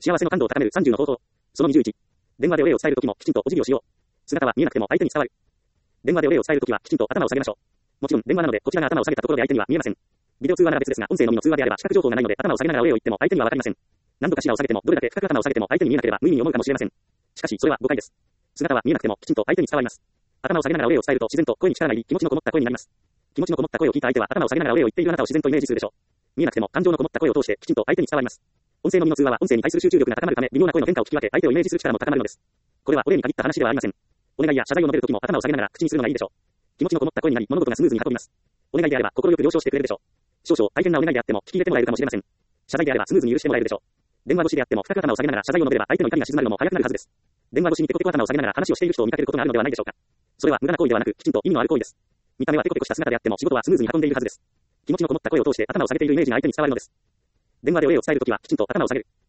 幸せの感度を高める30の方法。その21。電話でお礼を伝えるときもきちんとお辞儀をしよう。姿は見えなくても相手に伝わる。電話でお礼を伝えるときはきちんと頭を下げましょう。もちろん電話なのでこちらが頭を下げたところで相手には見えません。ビデオ通話なら別ですが、音声のみの通話であれば視覚情報がないので頭を下げながらお礼を言っても相手にはわかりません。何度かしらを下げてもどれだけ深く頭を下げても相手に見えなければ無意味に思うかもしれません。しかしそれは誤解です。姿は見えなくてもきちんと相手に伝わります。頭を下げながらお礼を伝えると自然と声に力が入り気持ちのこもった声になります。気持ちのこもった声を聞いた相手は頭を下げながらお礼を言っているあなたを自然とイメージするでしょう。見えなくても感情のこもった声を通してきちんと相手に伝わります。音声のみの通話は音声に対する集中力が高まるため微妙な声の変化を聞き分け相手をイメージする力も高まるのです。これはお礼に限った話ではありません。お願いや謝罪を述べるときも頭を下げながら口にするのがいいでしょう。気持ちのこもった声になり物事がスムーズに運びます。お願いであれば心よく了承してくれるでしょう。少々大変なお願いであっても聞き入れてもらえるかもしれません。謝罪であればスムーズに許してもらえるでしょう。電話越しであっても深く頭を下げながら謝罪を述べれば相手の怒りが静まるのも早くなるはずです。電話越しにペコペコ頭を下げながら話をしている人を見かけることがあるのではないでしょうか。それは無駄な行為ではなくきちんと意味のある行為です。見た目はペコペコした姿であっても仕事はスムーズに運んでいるはずです。気持ちのこもった声を通して頭を下げているイメージが相手に伝わるのです。電話でお礼を伝えるときはきちんと頭を下げる。